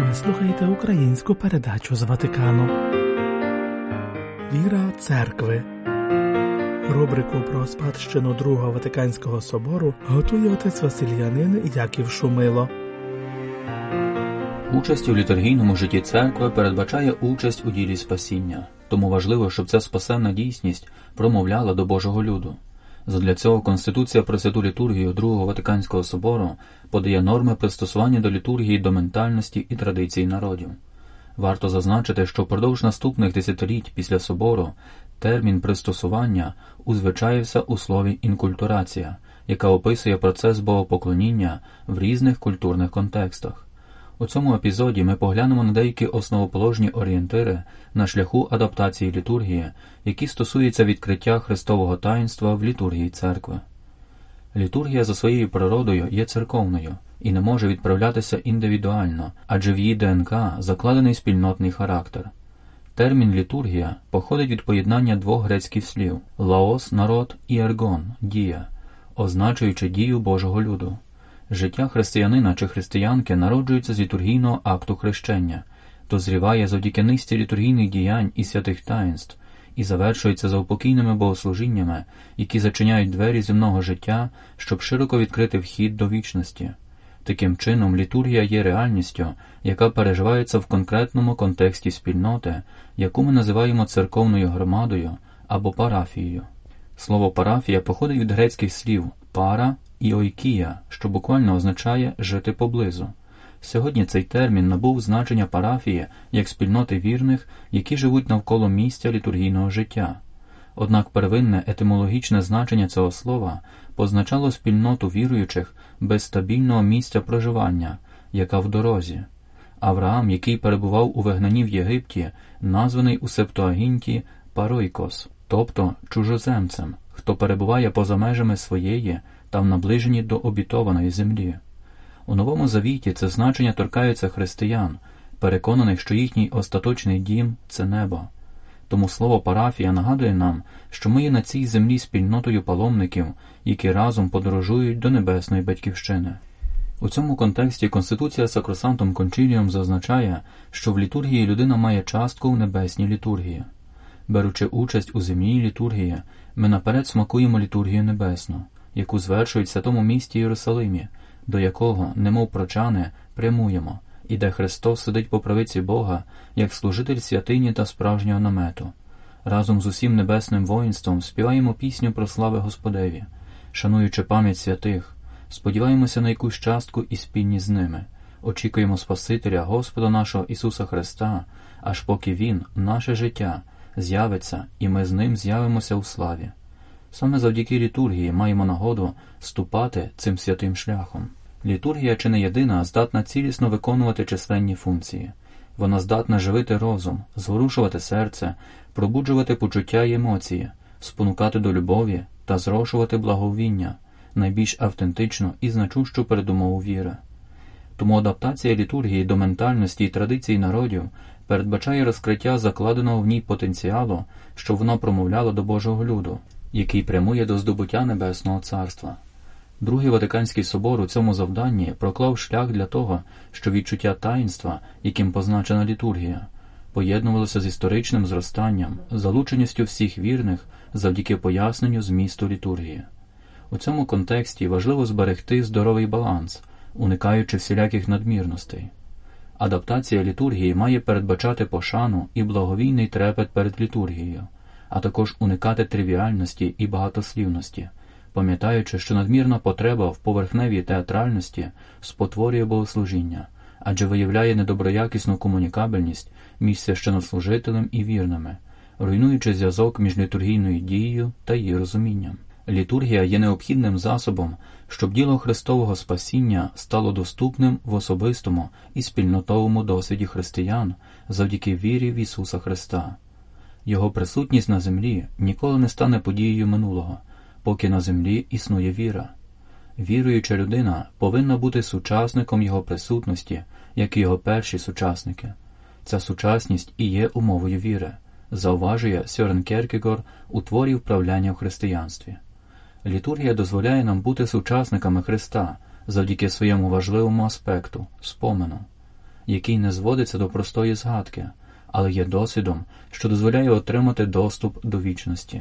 Ви слухаєте українську передачу з Ватикану. Віра церкви. Рубрику про спадщину Другого Ватиканського собору готує отець Василіянин Яків Шумило. Участь у літургійному житті церкви передбачає участь у ділі спасіння. Тому важливо, щоб ця спасенна дійсність промовляла до Божого люду. Задля цього Конституція про святу літургію Другого Ватиканського собору подає норми пристосування до літургії до ментальності і традицій народів. Варто зазначити, що впродовж наступних десятиліть після собору термін пристосування узвичаївся у слові «інкультурація», яка описує процес богопоклоніння в різних культурних контекстах. У цьому епізоді ми поглянемо на деякі основоположні орієнтири на шляху адаптації літургії, які стосуються відкриття Христового таїнства в літургії церкви. Літургія за своєю природою є церковною і не може відправлятися індивідуально, адже в її ДНК закладений спільнотний характер. Термін «літургія» походить від поєднання двох грецьких слів «лаос» – народ і «ергон» – дія, означуючи дію Божого люду. Життя християнина чи християнки народжується з літургійного акту хрещення, дозріває завдяки низці літургійних діянь і святих таїнств і завершується заупокійними богослужіннями, які зачиняють двері земного життя, щоб широко відкрити вхід до вічності. Таким чином, літургія є реальністю, яка переживається в конкретному контексті спільноти, яку ми називаємо церковною громадою або парафією. Слово «парафія» походить від грецьких слів «пара» і «ойкія», що буквально означає «жити поблизу». Сьогодні цей термін набув значення парафії як спільноти вірних, які живуть навколо місця літургійного життя. Однак первинне етимологічне значення цього слова позначало спільноту віруючих без стабільного місця проживання, яка в дорозі. Авраам, який перебував у вигнанні в Єгипті, названий у Септуагінті «паройкос», тобто чужоземцем, хто перебуває поза межами своєї та в наближенні до обітованої землі. У Новому Завіті це значення торкається християн, переконаних, що їхній остаточний дім – це небо. Тому слово «парафія» нагадує нам, що ми є на цій землі спільнотою паломників, які разом подорожують до небесної батьківщини. У цьому контексті Конституція Сакросантум Кончіліум зазначає, що в літургії людина має частку в небесній літургії. Беручи участь у земній літургії, ми наперед смакуємо літургію небесну, яку звершують в святому місті Єрусалимі, до якого, немов прочани, прямуємо, і де Христос сидить по правиці Бога, як служитель святині та справжнього намету. Разом з усім небесним воїнством співаємо пісню про слави Господеві, шануючи пам'ять святих, сподіваємося на якусь частку і спільність з ними, очікуємо Спасителя Господа нашого Ісуса Христа, аж поки Він, наше життя, з'явиться, і ми з Ним з'явимося у славі. Саме завдяки літургії маємо нагоду ступати цим святим шляхом. Літургія чи не єдина здатна цілісно виконувати численні функції. Вона здатна живити розум, зворушувати серце, пробуджувати почуття й емоції, спонукати до любові та зрошувати благовіння, найбільш автентичну і значущу передумову віри. Тому адаптація літургії до ментальності і традицій народів передбачає розкриття закладеного в ній потенціалу, щоб вона промовляла до Божого люду, який прямує до здобуття Небесного Царства. Другий Ватиканський собор у цьому завданні проклав шлях для того, що відчуття таїнства, яким позначена літургія, поєднувалося з історичним зростанням, залученістю всіх вірних завдяки поясненню змісту літургії. У цьому контексті важливо зберегти здоровий баланс, уникаючи всіляких надмірностей. Адаптація літургії має передбачати пошану і благовійний трепет перед літургією, а також уникати тривіальності і багатослівності, пам'ятаючи, що надмірна потреба в поверхневій театральності спотворює богослужіння, адже виявляє недоброякісну комунікабельність між священнослужителем і вірними, руйнуючи зв'язок між літургійною дією та її розумінням. Літургія є необхідним засобом, щоб діло Христового спасіння стало доступним в особистому і спільнотовому досвіді християн завдяки вірі в Ісуса Христа. Його присутність на землі ніколи не стане подією минулого, поки на землі існує віра. Віруюча людина повинна бути сучасником Його присутності, як і Його перші сучасники. Ця сучасність і є умовою віри, зауважує Сьорен Кєркегор у творі «Вправляння в християнстві». Літургія дозволяє нам бути сучасниками Христа завдяки своєму важливому аспекту – спомену. який не зводиться до простої згадки, але є досвідом, що дозволяє отримати доступ до вічності.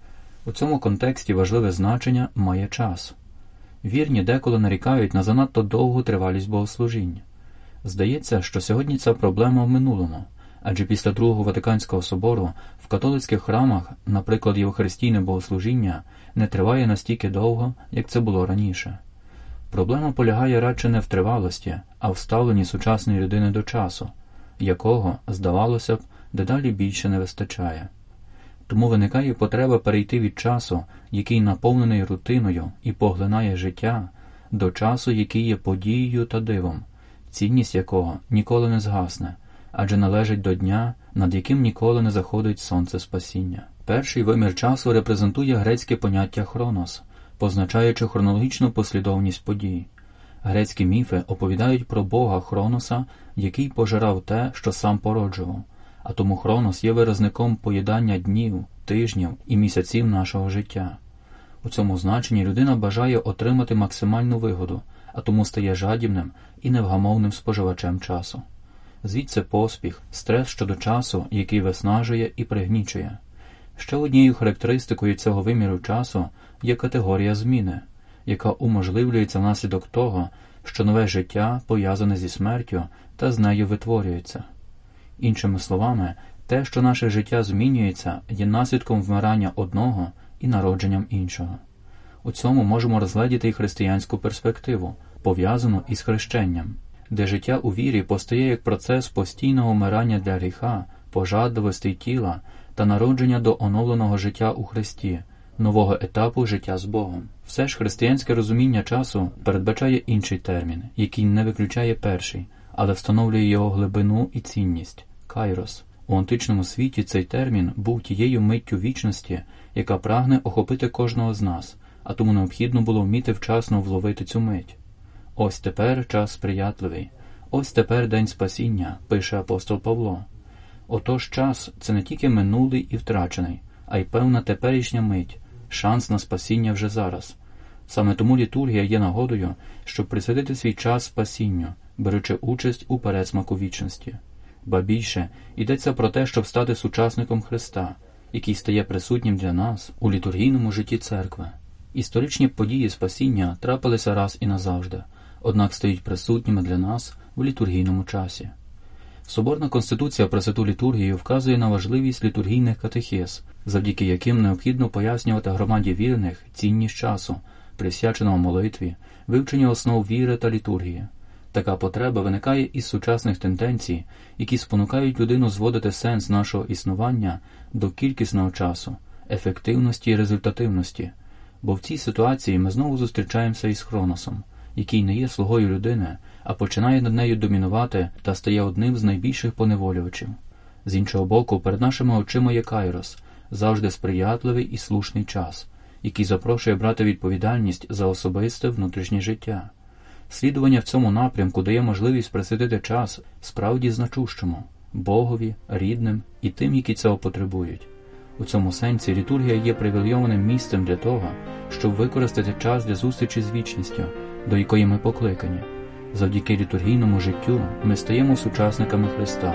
У цьому контексті важливе значення має час. Вірні деколи нарікають на занадто довгу тривалість богослужінь. Здається, що сьогодні ця проблема в минулому, адже після Другого Ватиканського собору в католицьких храмах, наприклад, євхаристійне богослужіння, не триває настільки довго, як це було раніше. Проблема полягає радше не в тривалості, а в ставленні сучасної людини до часу, якого, здавалося б, дедалі більше не вистачає. Тому виникає потреба перейти від часу, який наповнений рутиною і поглинає життя, до часу, який є подією та дивом, цінність якого ніколи не згасне, адже належить до дня, над яким ніколи не заходить сонце спасіння. Перший вимір часу репрезентує грецьке поняття «хронос», позначаючи хронологічну послідовність подій. Грецькі міфи оповідають про бога Хроноса, який пожирав те, що сам породжував, а тому Хронос є виразником поїдання днів, тижнів і місяців нашого життя. У цьому значенні людина бажає отримати максимальну вигоду, а тому стає жадібним і невгамовним споживачем часу. Звідси поспіх, стрес щодо часу, який виснажує і пригнічує. Ще однією характеристикою цього виміру часу є категорія зміни, яка уможливлюється внаслідок того, що нове життя пов'язане зі смертю та з нею витворюється. Іншими словами, те, що наше життя змінюється, є наслідком вмирання одного і народженням іншого. У цьому можемо розгледіти і християнську перспективу, пов'язану із хрещенням, де життя у вірі постає як процес постійного вмирання для гріха, пожадливостей тіла та народження до оновленого життя у Христі, нового етапу життя з Богом. Все ж християнське розуміння часу передбачає інший термін, який не виключає перший, але встановлює його глибину і цінність – кайрос. У античному світі цей термін був тією миттю вічності, яка прагне охопити кожного з нас, а тому необхідно було вміти вчасно вловити цю мить. Ось тепер час сприятливий, ось тепер день спасіння, пише апостол Павло. Отож час – це не тільки минулий і втрачений, а й певна теперішня мить, шанс на спасіння вже зараз. Саме тому літургія є нагодою, щоб присвятити свій час спасінню, беручи участь у передсмаку вічності. Ба більше, йдеться про те, щоб стати сучасником Христа, який стає присутнім для нас у літургійному житті церкви. Історичні події спасіння трапилися раз і назавжди, однак стають присутніми для нас в літургійному часі. Соборна Конституція про святу літургію вказує на важливість літургійних катехез, завдяки яким необхідно пояснювати громаді вірних цінність часу, присвяченого молитві, вивченню основ віри та літургії. Така потреба виникає із сучасних тенденцій, які спонукають людину зводити сенс нашого існування до кількісного часу, ефективності і результативності. Бо в цій ситуації ми знову зустрічаємося із Хроносом, який не є слугою людини, а починає над нею домінувати та стає одним з найбільших поневолювачів. З іншого боку, перед нашими очима є кайрос, завжди сприятливий і слушний час, який запрошує брати відповідальність за особисте внутрішнє життя. Слідування в цьому напрямку дає можливість присвятити час справді значущому – Богові, рідним і тим, які цього потребують. У цьому сенсі літургія є привілейованим місцем для того, щоб використати час для зустрічі з вічністю, до якої ми покликані. Завдяки літургійному життю ми стаємо сучасниками Христа.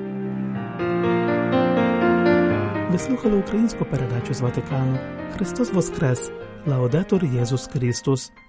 Ви слухали українську передачу з Ватикану. Христос Воскрес! Лаудетур Єсус Христос!